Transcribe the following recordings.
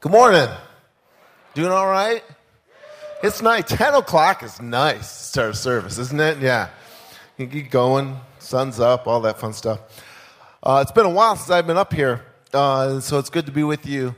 Good morning. Doing all right? It's nice. 10 o'clock is nice to start service, isn't it? Yeah. You can keep going. Sun's up, all that fun stuff. It's been a while since I've been up here, so it's good to be with you.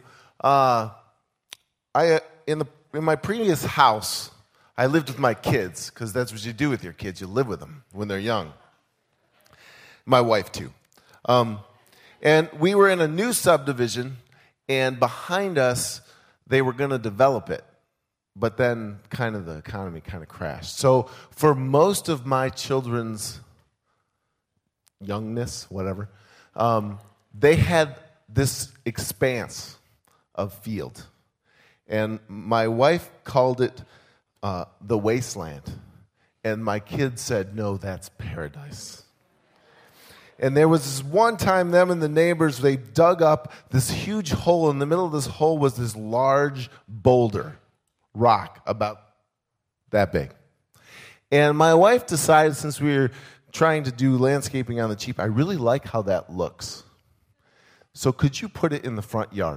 In my previous house, I lived with my kids, because that's what you do with your kids. You live with them when they're young. My wife, too. And we were in a new subdivision, and behind us, they were going to develop it. But then the economy crashed. So for most of my children's youngness, whatever, they had this expanse of field. And my wife called it the wasteland. And my kids said, no, that's paradise. And there was this one time, them and the neighbors, they dug up this huge hole. In the middle of this hole was this large boulder, rock, about that big. And my wife decided, since we were trying to do landscaping on the cheap, I really like how that looks. So could you put it in the front yard?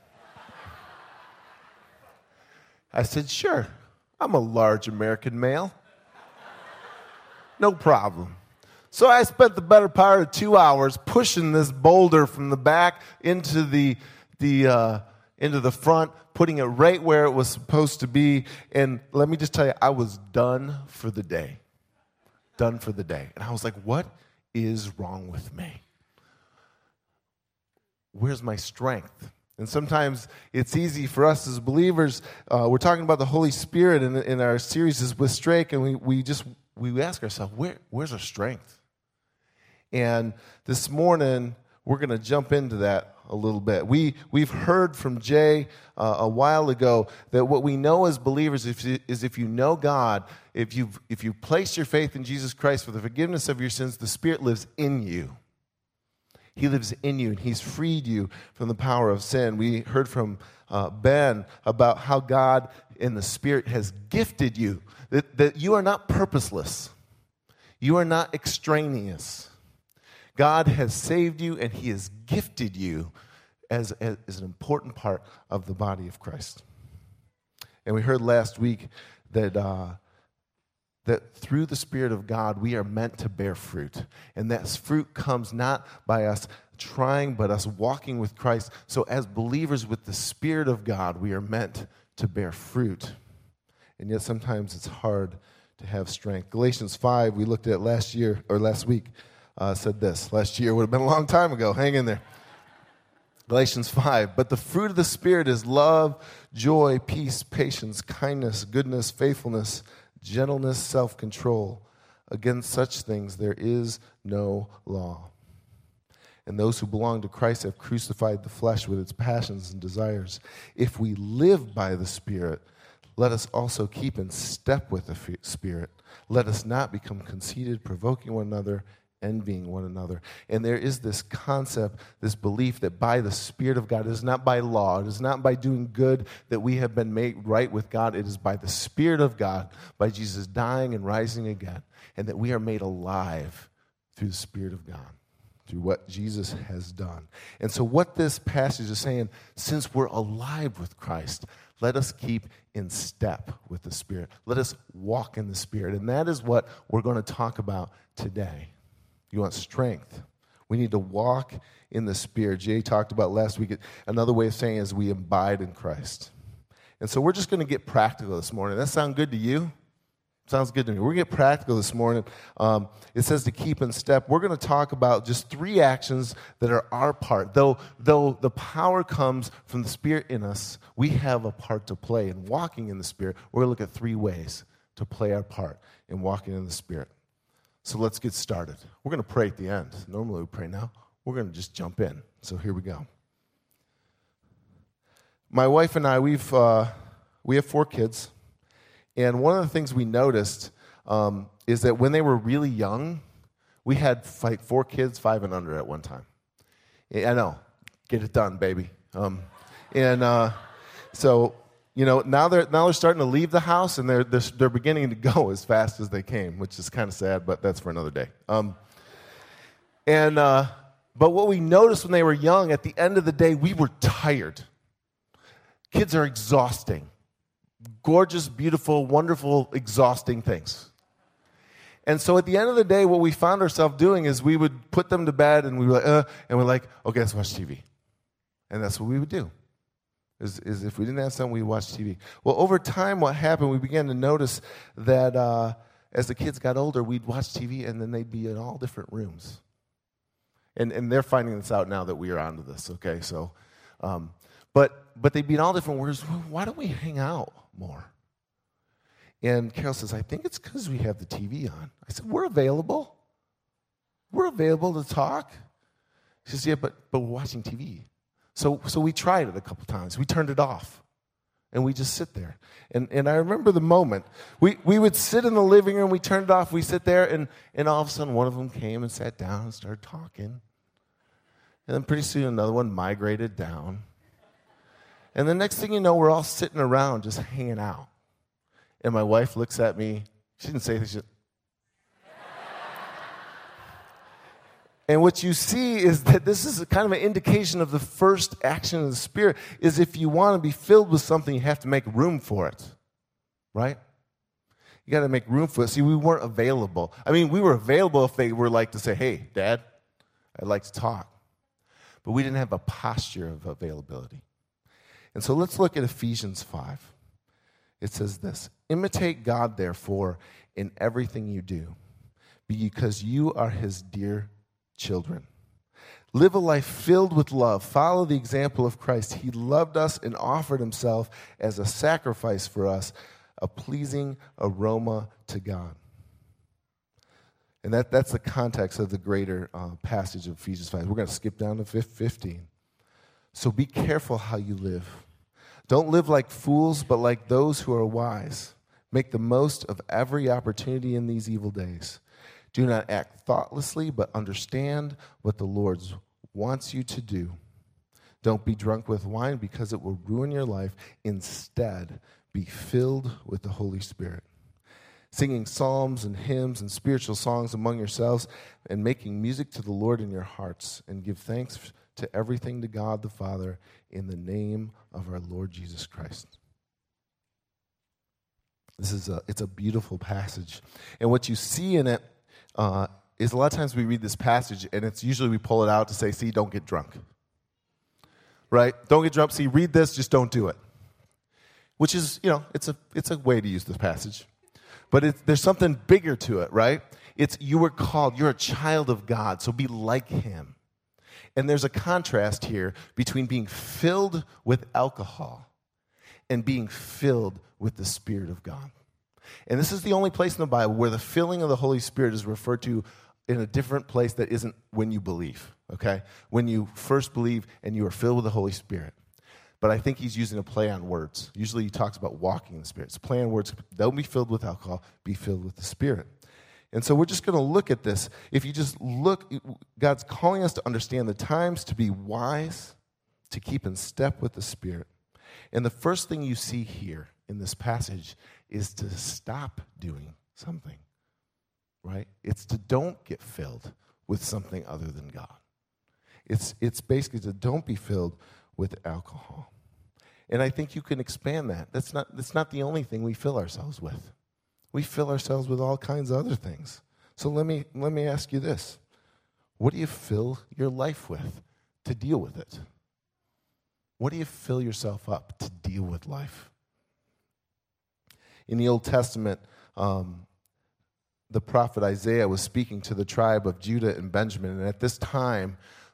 I said, sure. I'm a large American male. No problem. So I spent the better part of 2 hours pushing this boulder from the back into the front, putting it right where it was supposed to be. And let me just tell you, I was done for the day. Done for the day. And I was like, what is wrong with me? Where's my strength? And sometimes it's easy for us as believers. We're talking about the Holy Spirit in our series is with Strake, and we ask ourselves, where's our strength? And this morning, we're going to jump into that a little bit. We've heard from Jay a while ago that what we know as believers is if you know God, if you place your faith in Jesus Christ for the forgiveness of your sins, the Spirit lives in you. He lives in you, and He's freed you from the power of sin. We heard from Ben about how God in the Spirit has gifted you, that you are not purposeless. You are not extraneous. God has saved you, and He has gifted you as an important part of the body of Christ. And we heard last week that through the Spirit of God, we are meant to bear fruit. And that fruit comes not by us trying, but us walking with Christ. So as believers with the Spirit of God, we are meant to bear fruit. And yet sometimes it's hard to have strength. Galatians 5, we looked at last week, said this. Last year would have been a long time ago. Hang in there. Galatians 5. But the fruit of the Spirit is love, joy, peace, patience, kindness, goodness, faithfulness, gentleness, self-control. Against such things there is no law. And those who belong to Christ have crucified the flesh with its passions and desires. If we live by the Spirit, let us also keep in step with the Spirit. Let us not become conceited, provoking one another, envying one another. And there is this concept, this belief that by the Spirit of God, it is not by law, it is not by doing good that we have been made right with God. It is by the Spirit of God, by Jesus dying and rising again, and that we are made alive through the Spirit of God, through what Jesus has done. And so what this passage is saying, since we're alive with Christ, let us keep in step with the Spirit. Let us walk in the Spirit. And that is what we're going to talk about today. You want strength. We need to walk in the Spirit. Jay talked about last week, another way of saying is we abide in Christ. And so we're just going to get practical this morning. Does that sound good to you? Sounds good to me. We're going to get practical this morning. It says to keep in step. We're going to talk about just 3 actions that are our part. Though the power comes from the Spirit in us, we have a part to play in walking in the Spirit. We're going to look at 3 ways to play our part in walking in the Spirit. So let's get started. We're going to pray at the end. Normally we pray now. We're going to just jump in. So here we go. My wife and I, we have 4 kids. And one of the things we noticed is that when they were really young, we had 4 kids, 5 and under at one time. I know. Get it done, baby. So now they're starting to leave the house, and they're beginning to go as fast as they came, which is kind of sad, but that's for another day. But what we noticed when they were young, at the end of the day, we were tired. Kids are exhausting. Gorgeous, beautiful, wonderful, exhausting things. And so at the end of the day, what we found ourselves doing is we would put them to bed and we were like, and we're like, okay, let's watch TV. And that's what we would do. Is if we didn't have something, we'd watch TV. Well, over time, what happened, we began to notice that as the kids got older, we'd watch TV and then they'd be in all different rooms. And they're finding this out now that we are onto this, okay? So, but they'd be in all different rooms. Why don't we hang out more? And Carol says, I think it's because we have the TV on. I said, we're available. We're available to talk. She says, yeah, but we're watching TV. So we tried it a couple times. We turned it off. And we just sit there. And I remember the moment. We would sit in the living room, we turned it off, we sit there, and all of a sudden one of them came and sat down and started talking. And then pretty soon another one migrated down. And the next thing you know, we're all sitting around just hanging out. And my wife looks at me. She didn't say this. And what you see is that this is kind of an indication of the first action of the Spirit, is if you want to be filled with something, you have to make room for it, right? You got to make room for it. See, we weren't available. I mean, we were available if they were like to say, hey, Dad, I'd like to talk. But we didn't have a posture of availability. And so let's look at Ephesians 5. It says this, imitate God, therefore, in everything you do, because you are his dear children. Live a life filled with love. Follow the example of Christ. He loved us and offered himself as a sacrifice for us, a pleasing aroma to God. And that's the context of the greater passage of Ephesians 5. We're going to skip down to 15. So be careful how you live. Don't live like fools, but like those who are wise. Make the most of every opportunity in these evil days. Do not act thoughtlessly, but understand what the Lord wants you to do. Don't be drunk with wine because it will ruin your life. Instead, be filled with the Holy Spirit, singing psalms and hymns and spiritual songs among yourselves and making music to the Lord in your hearts, and give thanks to everything to God the Father in the name of our Lord Jesus Christ. It's a beautiful passage. And what you see in it is a lot of times we read this passage and it's usually we pull it out to say, see, don't get drunk. Right? Don't get drunk. See, read this, just don't do it. Which is, it's a way to use this passage. But there's something bigger to it, right? It's you were called, you're a child of God, so be like him. And there's a contrast here between being filled with alcohol and being filled with the Spirit of God. And this is the only place in the Bible where the filling of the Holy Spirit is referred to in a different place that isn't when you believe, okay? When you first believe and you are filled with the Holy Spirit. But I think he's using a play on words. Usually he talks about walking in the Spirit. It's a play on words. Don't be filled with alcohol, be filled with the Spirit. And so we're just going to look at this. If you just look, God's calling us to understand the times, to be wise, to keep in step with the Spirit. And the first thing you see here in this passage is to stop doing something, right? It's to don't get filled with something other than God. It's basically to don't be filled with alcohol. And I think you can expand that. That's not the only thing we fill ourselves with. We fill ourselves with all kinds of other things. So let me ask you this. What do you fill your life with to deal with it? What do you fill yourself up to deal with life? In the Old Testament, the prophet Isaiah was speaking to the tribe of Judah and Benjamin. And at this time,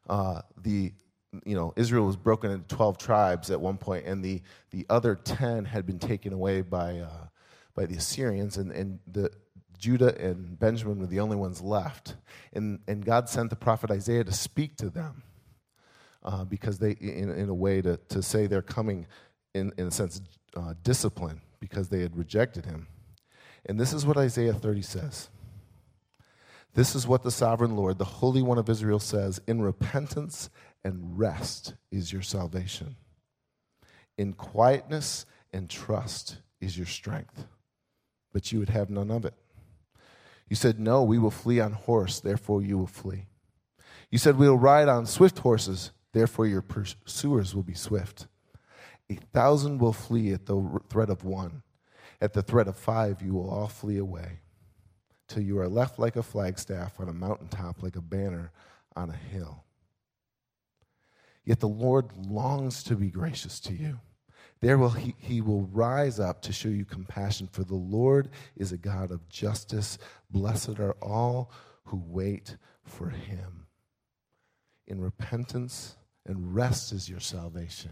Israel was broken into 12 tribes at one point, and the other 10 had been taken away by the Assyrians, and the Judah and Benjamin were the only ones left. And God sent the prophet Isaiah to speak to them because they, in a way, to say they're coming, in a sense, discipline because they had rejected him. And this is what Isaiah 30 says. This is what the sovereign Lord, the Holy One of Israel, says, in repentance and rest is your salvation. In quietness and trust is your strength. But you would have none of it. You said, no, we will flee on horse, therefore you will flee. You said, we will ride on swift horses, therefore your pursuers will be swift. 1,000 will flee at the threat of one. At the threat of 5, you will all flee away, till you are left like a flagstaff on a mountaintop, like a banner on a hill. Yet the Lord longs to be gracious to you. There he will rise up to show you compassion, for the Lord is a God of justice. Blessed are all who wait for him. In repentance and rest is your salvation.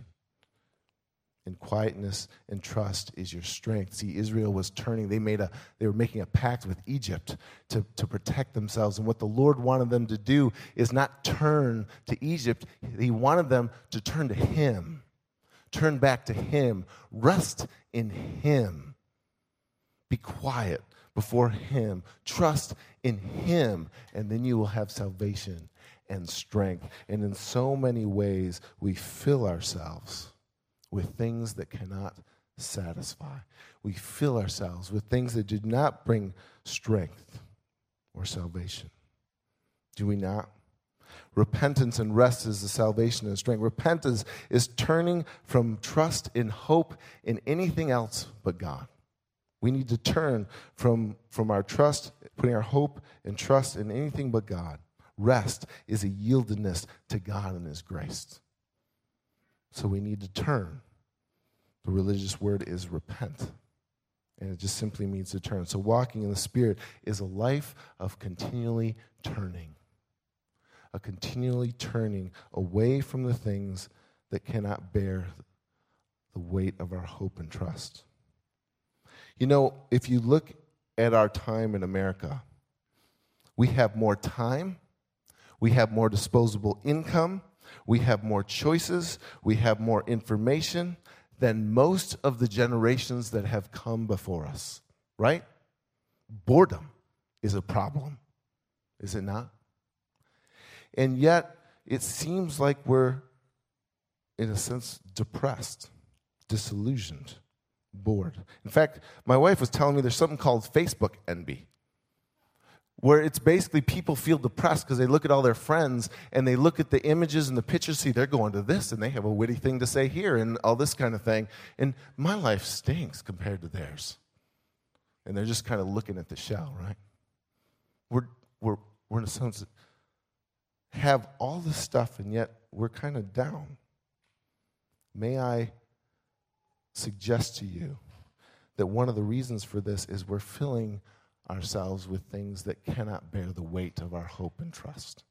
In quietness and trust is your strength. See, Israel was turning. They were making a pact with Egypt to protect themselves. And what the Lord wanted them to do is not turn to Egypt. He wanted them to turn to him. Turn back to him. Rest in him. Be quiet before him. Trust in him. And then you will have salvation and strength. And in so many ways, we fill ourselves with things that cannot satisfy. We fill ourselves with things that do not bring strength or salvation. Do we not? Repentance and rest is the salvation and strength. Repentance is turning from trust in hope in anything else but God. We need to turn from our trust, putting our hope and trust in anything but God. Rest is a yieldedness to God and his grace. So we need to turn. The religious word is repent. And it just simply means to turn. So walking in the Spirit is a life of continually turning. A continually turning away from the things that cannot bear the weight of our hope and trust. You know, if you look at our time in America, we have more time, we have more disposable income, we have more choices, we have more information than most of the generations that have come before us, right? Boredom is a problem, is it not? And yet, it seems like we're, in a sense, depressed, disillusioned, bored. In fact, my wife was telling me there's something called Facebook envy, where it's basically people feel depressed because they look at all their friends and they look at the images and the pictures, see they're going to this and they have a witty thing to say here and all this kind of thing. And my life stinks compared to theirs. And they're just kind of looking at the shell, right? We're in a sense have all this stuff and yet we're kind of down. May I suggest to you that one of the reasons for this is we're filling ourselves with things that cannot bear the weight of our hope and trust.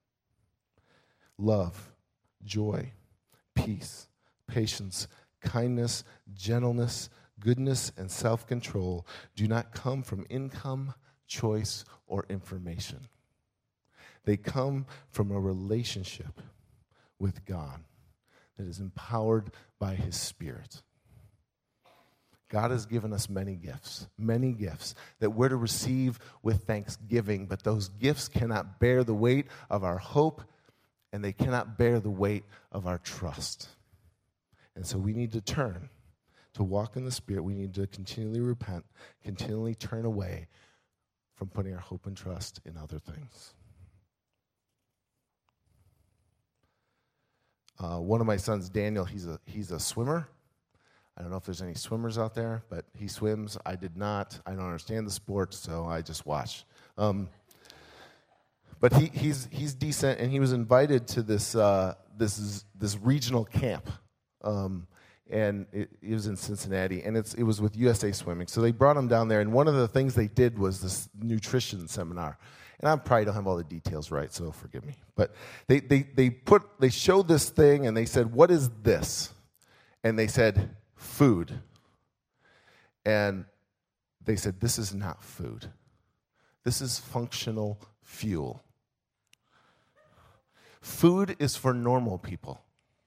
Love, joy, peace, patience, kindness, gentleness, goodness, and self-control do not come from income, choice, or information. They come from a relationship with God that is empowered by his Spirit. God has given us many gifts that we're to receive with thanksgiving, but those gifts cannot bear the weight of our hope, and they cannot bear the weight of our trust. And so we need to turn. To walk in the Spirit, we need to continually repent, continually turn away from putting our hope and trust in other things. One of my sons, Daniel, he's a swimmer. I don't know if there's any swimmers out there, but he swims. I did not. I don't understand the sport, so I just watch. But he's decent, and he was invited to this regional camp, and it was in Cincinnati, and it was with USA Swimming. So they brought him down there, and one of the things they did was this nutrition seminar. And I probably don't have all the details right, so forgive me. But they showed this thing, and they said, "What is this?" And they said, "Food." And they said, "This is not food. This is functional fuel. Food is for normal people.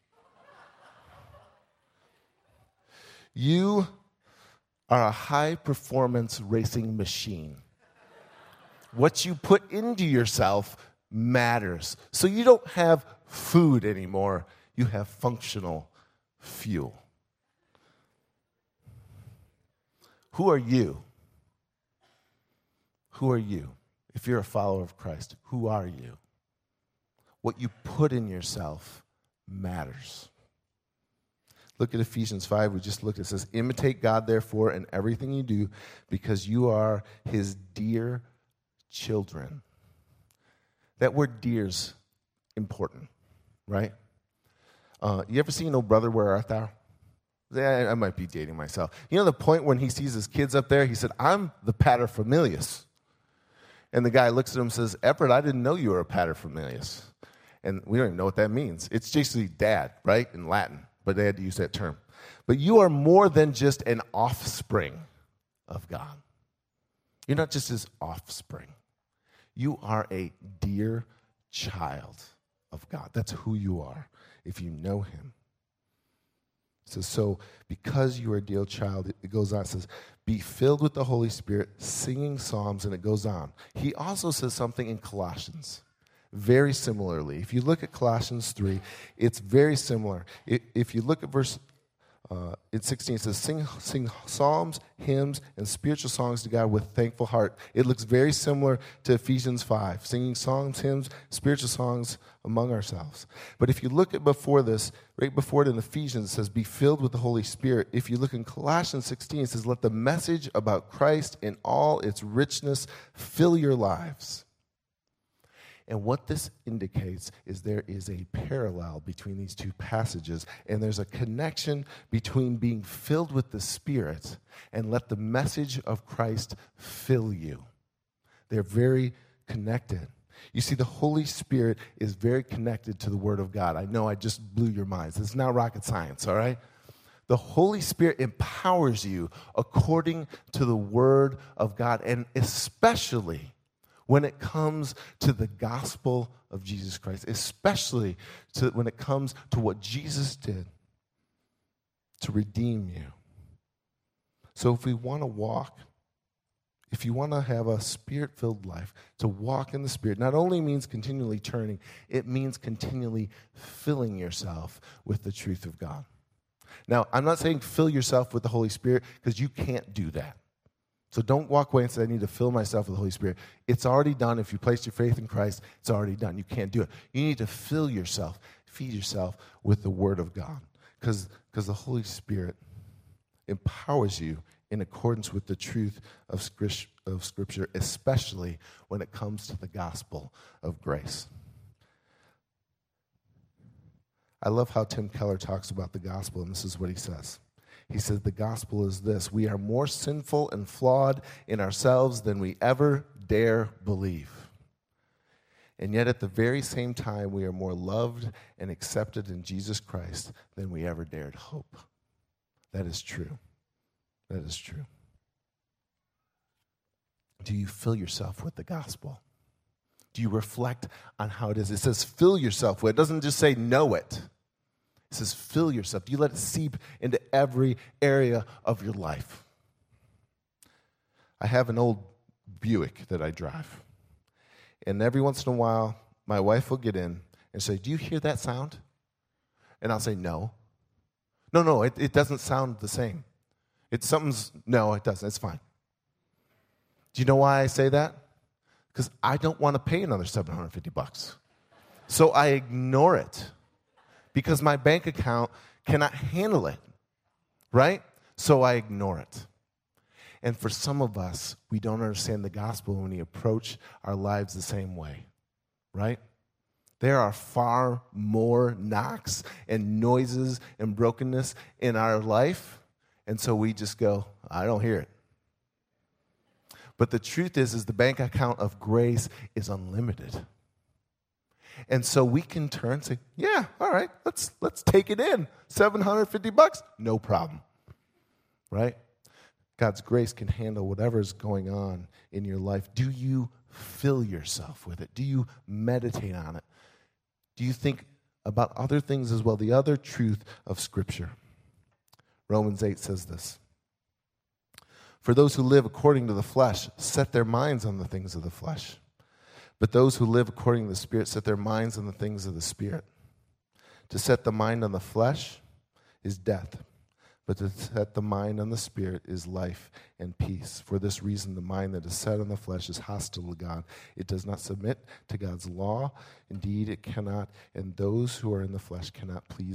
You are a high-performance racing machine. What you put into yourself matters. So you don't have food anymore. You have functional fuel." Who are you? Who are you? If you're a follower of Christ, who are you? What you put in yourself matters. Look at Ephesians 5. We just looked. It says, imitate God, therefore, in everything you do, because you are his dear children. That word dear's important, right? You ever seen Oh Brother, Where Art Thou? I might be dating myself. You know the point when he sees his kids up there? He said, I'm the paterfamilias. And the guy looks at him and says, Everett, I didn't know you were a paterfamilias. And we don't even know what that means. It's basically dad, right, in Latin. But they had to use that term. But you are more than just an offspring of God. You're not just his offspring. You are a dear child of God. That's who you are if you know him. It says, so because you are a dear child, it goes on, it says, be filled with the Holy Spirit, singing psalms, and it goes on. He also says something in Colossians, very similarly. If you look at Colossians 3, it's very similar. If you look at verse in 16, it says, sing psalms, hymns, and spiritual songs to God with thankful heart. It looks very similar to Ephesians 5, singing songs, hymns, spiritual songs among ourselves. But if you look at before this, right before it in Ephesians, it says, be filled with the Holy Spirit. If you look in Colossians 16, it says, let the message about Christ in all its richness fill your lives. And what this indicates is there is a parallel between these two passages, and there's a connection between being filled with the Spirit and let the message of Christ fill you. They're very connected. You see, the Holy Spirit is very connected to the Word of God. I know I just blew your minds. It's not rocket science, all right? The Holy Spirit empowers you according to the Word of God, and especially when it comes to the gospel of Jesus Christ, especially when it comes to what Jesus did to redeem you. So if we want to walk, if you want to have a Spirit-filled life, to walk in the Spirit not only means continually turning, it means continually filling yourself with the truth of God. Now, I'm not saying fill yourself with the Holy Spirit because you can't do that. So don't walk away and say, I need to fill myself with the Holy Spirit. It's already done. If you place your faith in Christ, it's already done. You can't do it. You need to fill yourself, feed yourself with the Word of God, because the Holy Spirit empowers you in accordance with the truth of Scripture, especially when it comes to the gospel of grace. I love how Tim Keller talks about the gospel, and this is what he says. He says, the gospel is this: we are more sinful and flawed in ourselves than we ever dare believe. And yet at the very same time, we are more loved and accepted in Jesus Christ than we ever dared hope. That is true. That is true. Do you fill yourself with the gospel? Do you reflect on how it is? It says fill yourself with. It doesn't just say know it. It says fill yourself. Do you let it seep into every area of your life? I have an old Buick that I drive. And every once in a while, my wife will get in and say, do you hear that sound? And I'll say, no. No, it doesn't sound the same. No, it doesn't. It's fine. Do you know why I say that? Because I don't want to pay another $750. So I ignore it because my bank account cannot handle it, right? So I ignore it. And for some of us, we don't understand the gospel when we approach our lives the same way, right? There are far more knocks and noises and brokenness in our life, and so we just go, I don't hear it. But the truth is the bank account of grace is unlimited. And so we can turn and say, yeah, all right, let's take it in. $750, no problem, right? God's grace can handle whatever is going on in your life. Do you fill yourself with it? Do you meditate on it? Do you think about other things as well? The other truth of Scripture. Romans 8 says this: for those who live according to the flesh set their minds on the things of the flesh. But those who live according to the Spirit set their minds on the things of the Spirit. To set the mind on the flesh is death, but to set the mind on the Spirit is life and peace. For this reason, the mind that is set on the flesh is hostile to God. It does not submit to God's law. Indeed, it cannot. And those who are in the flesh cannot please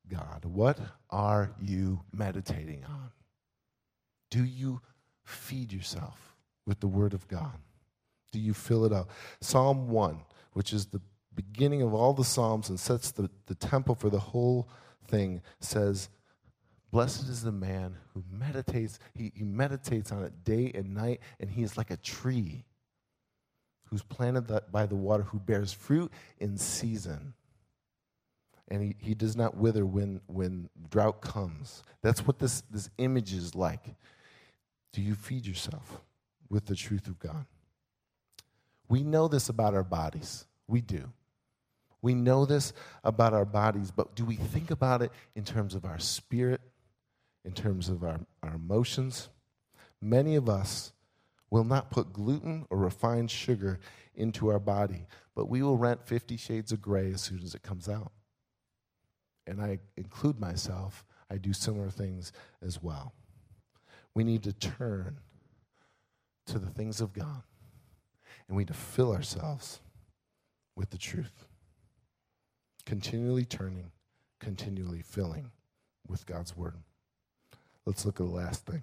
God? What are you meditating on? Do you feed yourself with the Word of God? Do you fill it up? Psalm 1, which is the beginning of all the Psalms and sets the tempo for the whole thing, says, blessed is the man who meditates. He meditates on it day and night, and he is like a tree who's planted by the water, who bears fruit in season. And he does not wither when drought comes. That's what this image is like. Do you feed yourself with the truth of God? We know this about our bodies. We do. We know this about our bodies, but do we think about it in terms of our spirit, in terms of our emotions? Many of us will not put gluten or refined sugar into our body, but we will rent 50 Shades of Grey as soon as it comes out. And I include myself. I do similar things as well. We need to turn to the things of God, and we need to fill ourselves with the truth. Continually turning, continually filling with God's word. Let's look at the last thing.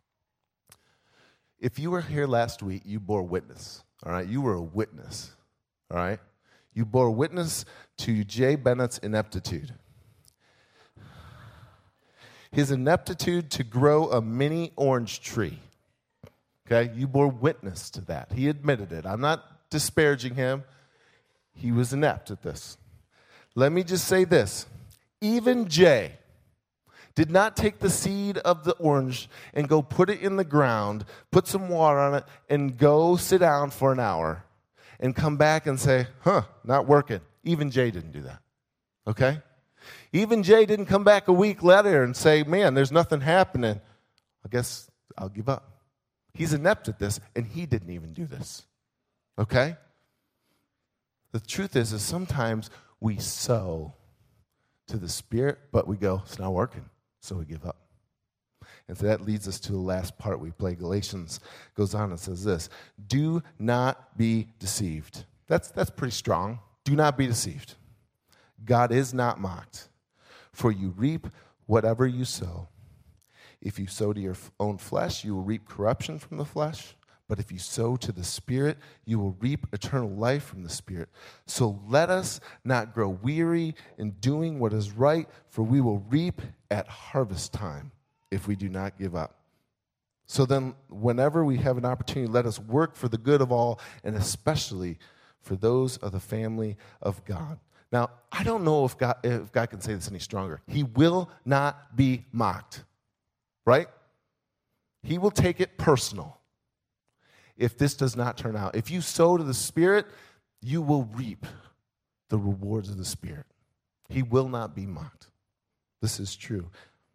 If you were here last week, you bore witness, all right? You were a witness, all right? You bore witness to Jay Bennett's ineptitude. His ineptitude to grow a mini orange tree. Okay? You bore witness to that. He admitted it. I'm not disparaging him. He was inept at this. Let me just say this. Even Jay did not take the seed of the orange and go put it in the ground, put some water on it, and go sit down for an hour and come back and say, not working. Even Jay didn't do that. Okay? Even Jay didn't come back a week later and say, man, there's nothing happening. I guess I'll give up. He's inept at this, and he didn't even do this. Okay? The truth is sometimes we sow to the Spirit, but we go, it's not working, so we give up. And so that leads us to the last part we play. Galatians goes on and says this, do not be deceived. That's pretty strong. Do not be deceived. God is not mocked, for you reap whatever you sow. If you sow to your own flesh, you will reap corruption from the flesh. But if you sow to the Spirit, you will reap eternal life from the Spirit. So let us not grow weary in doing what is right, for we will reap at harvest time if we do not give up. So then, whenever we have an opportunity, let us work for the good of all, and especially for those of the family of God. Now, I don't know if God can say this any stronger. He will not be mocked, right? He will take it personal if this does not turn out. If you sow to the Spirit, you will reap the rewards of the Spirit. He will not be mocked. This is true.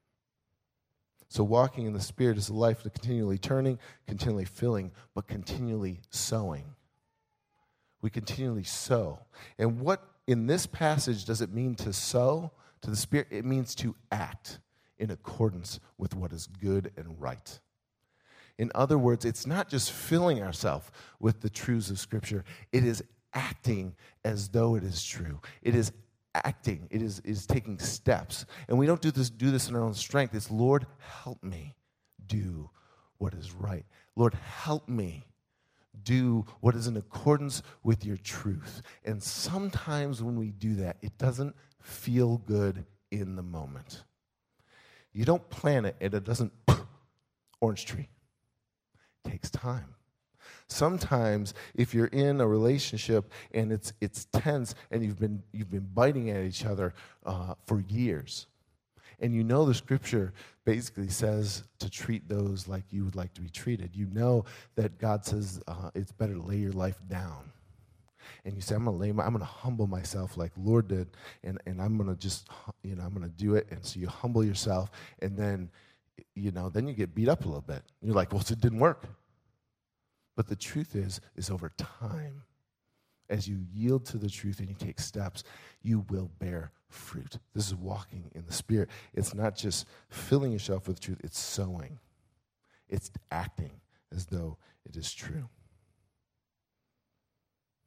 So walking in the Spirit is a life of continually turning, continually filling, but continually sowing. We continually sow. And what in this passage does it mean to sow to the Spirit? It means to act in accordance with what is good and right. In other words, it's not just filling ourselves with the truths of Scripture. It is acting as though it is true. It is acting. It is taking steps. And we don't do this in our own strength. It's, Lord, help me do what is right. Lord, help me do what is in accordance with your truth. And sometimes when we do that, it doesn't feel good in the moment. You don't plant it and it doesn't, orange tree. It takes time. Sometimes if you're in a relationship and it's tense and you've been biting at each other for years, and you know the Scripture basically says to treat those like you would like to be treated. You know that God says it's better to lay your life down. And you say, I'm going to humble myself like Lord did, and I'm going to just, I'm going to do it. And so you humble yourself, and then, then you get beat up a little bit. You're like, well, it didn't work. But the truth is over time, as you yield to the truth and you take steps, you will bear fruit. This is walking in the Spirit. It's not just filling yourself with truth, it's sowing. It's acting as though it is true.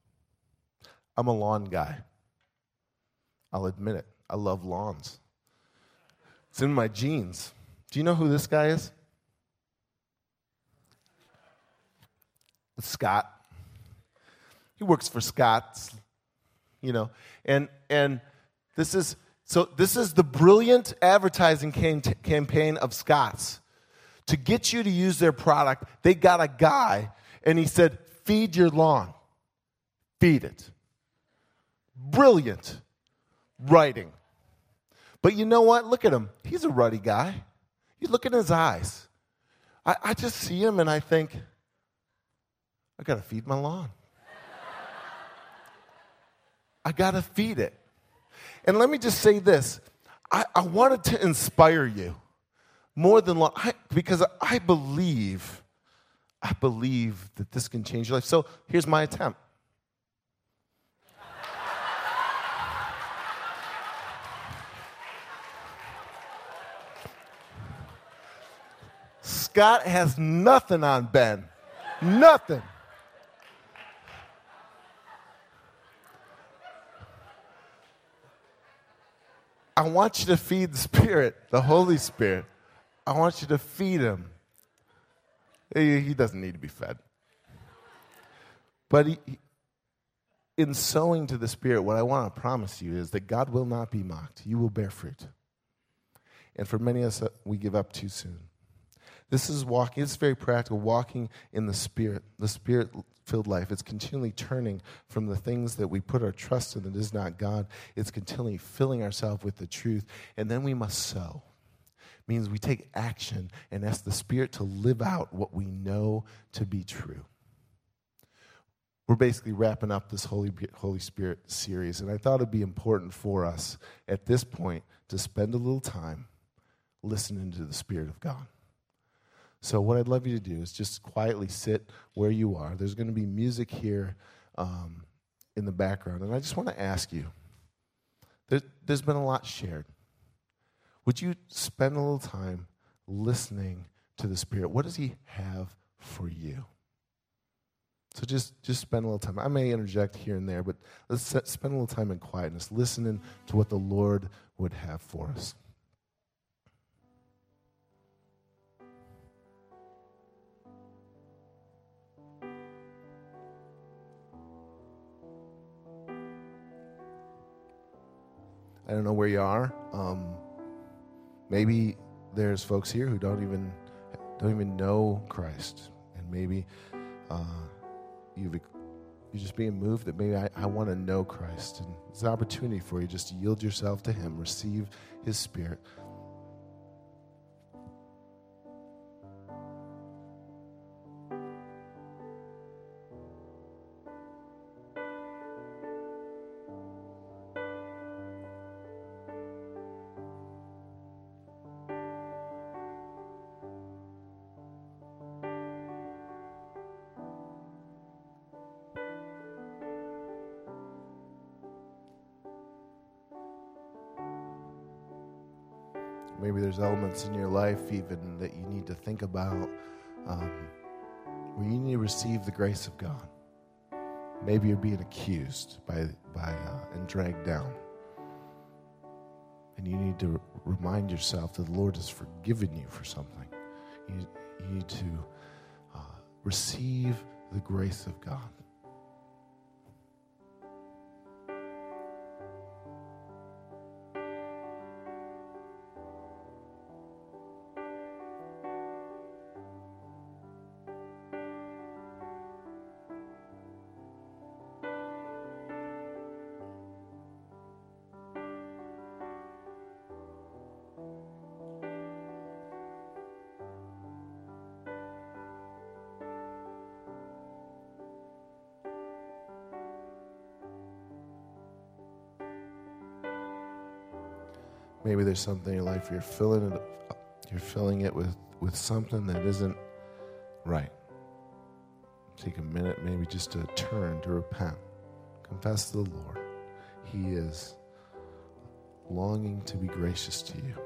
I'm a lawn guy. I'll admit it. I love lawns. It's in my genes. Do you know who this guy is? It's Scott. He works for Scott's, and this is the brilliant advertising campaign of Scott's. To get you to use their product, they got a guy, and he said, feed your lawn. Feed it. Brilliant writing. But you know what? Look at him. He's a ruddy guy. You look in his eyes. I just see him, and I think, I got to feed my lawn. I got to feed it. And let me just say this. I wanted to inspire you more than because I believe that this can change your life. So here's my attempt. Scott has nothing on Ben. Nothing. I want you to feed the Spirit, the Holy Spirit. I want you to feed him. He doesn't need to be fed. But in sowing to the Spirit, what I want to promise you is that God will not be mocked. You will bear fruit. And for many of us, we give up too soon. This is walking, it's very practical, walking in the Spirit-filled life. It's continually turning from the things that we put our trust in that is not God. It's continually filling ourselves with the truth. And then we must sow. It means we take action and ask the Spirit to live out what we know to be true. We're basically wrapping up this Holy Spirit series, and I thought it'd be important for us at this point to spend a little time listening to the Spirit of God. So what I'd love you to do is just quietly sit where you are. There's going to be music here in the background, and I just want to ask you, there's been a lot shared. Would you spend a little time listening to the Spirit? What does He have for you? So just spend a little time. I may interject here and there, but let's spend a little time in quietness, listening to what the Lord would have for us. I don't know where you are. Maybe there's folks here who don't even know Christ, and maybe you're just being moved that maybe I want to know Christ, and it's an opportunity for you just to yield yourself to Him, receive His Spirit. Maybe there's elements in your life even that you need to think about where you need to receive the grace of God. Maybe you're being accused by and dragged down. And you need to remind yourself that the Lord has forgiven you for something. You need to receive the grace of God. Maybe there's something in your life you're filling it with something that isn't right. Take a minute maybe just to turn, to repent. Confess to the Lord. He is longing to be gracious to you.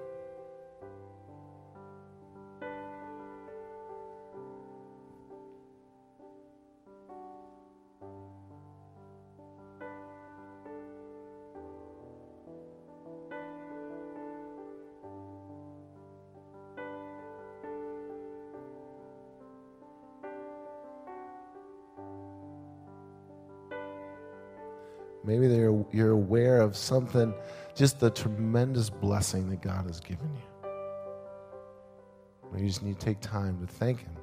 Maybe you're aware of something, just the tremendous blessing that God has given you. You just need to take time to thank him.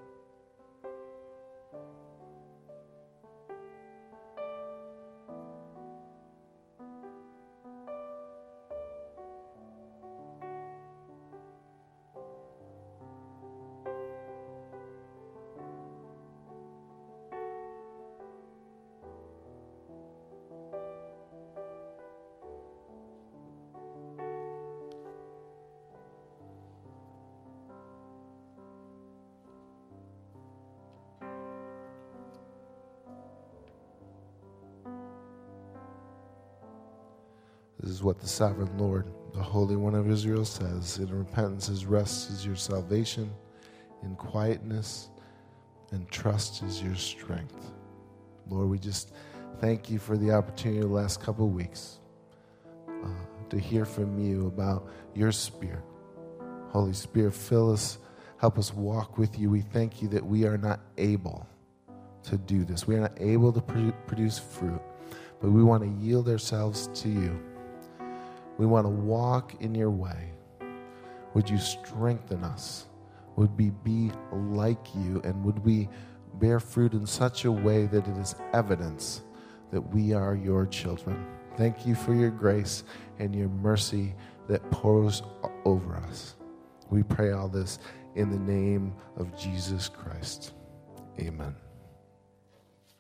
This is what the sovereign Lord, the Holy One of Israel, says. In repentance, his rest is your salvation. In quietness and trust is your strength. Lord, we just thank you for the opportunity the last couple of weeks to hear from you about your Spirit. Holy Spirit, fill us, help us walk with you. We thank you that we are not able to do this. We are not able to produce fruit, but we want to yield ourselves to you. We want to walk in your way. Would you strengthen us? Would we be like you? And would we bear fruit in such a way that it is evidence that we are your children? Thank you for your grace and your mercy that pours over us. We pray all this in the name of Jesus Christ. Amen.